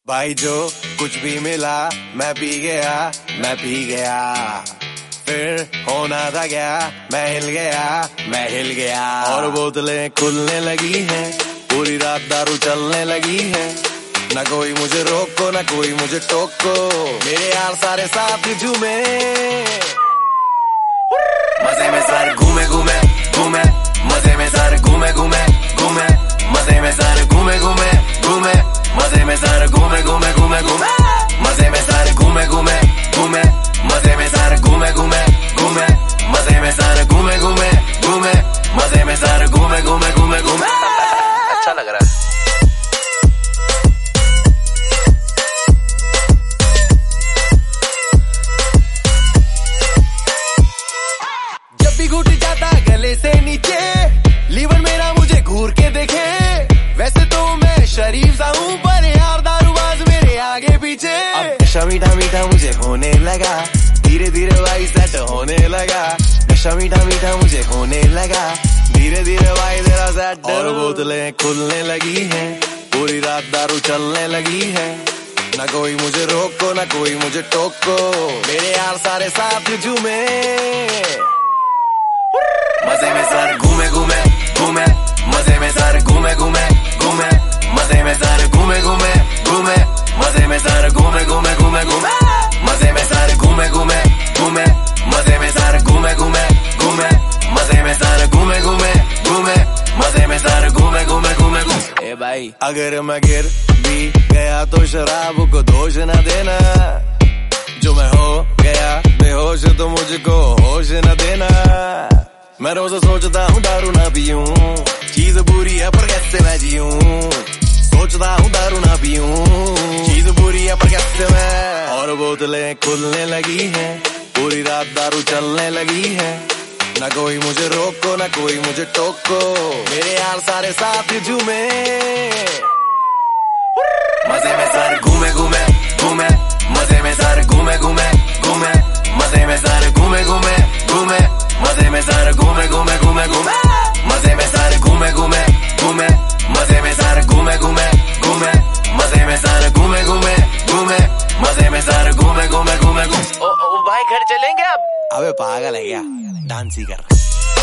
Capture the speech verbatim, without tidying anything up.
भाई जो कुछ भी मिला मैं पी गया, मैं पी गया, फिर होना था क्या, मैं हिल गया, मैं हिल गया। और बोतलें खुलने लगी हैं, पूरी रात दारू चलने लगी है, ना कोई मुझे रोको ना कोई मुझे टोको, मेरे यार सारे साथ झूमे, मजे में सर घूमे घूमे घूमे, मजे में सर घूमे घूमे घूमे, मजे में सर घूमे घूमे घूमे, मजे में सर घूमे घूमे घूमे घूमे, मजे में सर घूमे घूमे घूमे, मजे में सर घूमे घूमे घूमे, मजे में सर घूमे घूमे घूमे, मजे में सर घूमे घूमे घूमे घूमे। अच्छा लग रहा है। जब भी घुट जाता गले से नीचे, लीवर मेरा मुझे घूर के देखे, वैसे तो मैं शरीफ सा हूँ पर यार दारूबाज मेरे आगे पीछे। अब नशा मीठा मीठा मुझे होने लगा, धीरे धीरे भाई सेट होने लगा, नशा मीठा मीठा मुझे होने लगा, धीरे धीरे भाई तेरा सेट। और बोतलें खुलने लगी हैं, पूरी रात दारू चलने लगी है, ना कोई मुझे रोको ना कोई मुझे टोको, मेरे यार सारे साथ झूमे, मजे में सर घूमे घूमे घूमे, मजे में सर घूमे घूमे घूमे, मजे में सर घूमे घूमे घूमे, मजे में सर घूमे घूमे घूमे घूमे, मजे में सर घूमे घूमे घूमे, मजे में सर घूमे घूमे घूमे, मजे में सर घूमे घूमे घूमे, मजे में सर घूमे घूमे घूमे घूमे। ए भाई अगर मैं गिर भी गया तो शराब को दोष न देना, जो मैं हो गया बेहोश तो मुझको होश न देना। मैं रोज सोचता हूँ दारू ना पीऊं, चीज बुरी है पर कैसे मैं जीऊं, सोचता हूँ दारू ना पीऊं, चीज बुरी है पर कैसे मैं। और बोतलें खुलने लगी हैं, पूरी रात दारू चलने लगी है, ना कोई मुझे रोको ना कोई मुझे टोको, मेरे यार सारे साथ झूमे, मजे में सर घूमे घूमे घूमे, मजे में सर घूमे घूमे घूमे, मजे में सर घूमे घूमे घूमे, मजे में सर घूमे घूमे घूमे घूमे, मजे में सर घूमे घूमे घूमे, मजे में सर घूमे घूमे घूमे, मजे में सर घूमे घूमे घूमे, मजे में सर घूमे घूमे घूमे घूमे। ओ भाई घर चलेंगे अब? अबे पागल है क्या, डांस ही कर रहा है।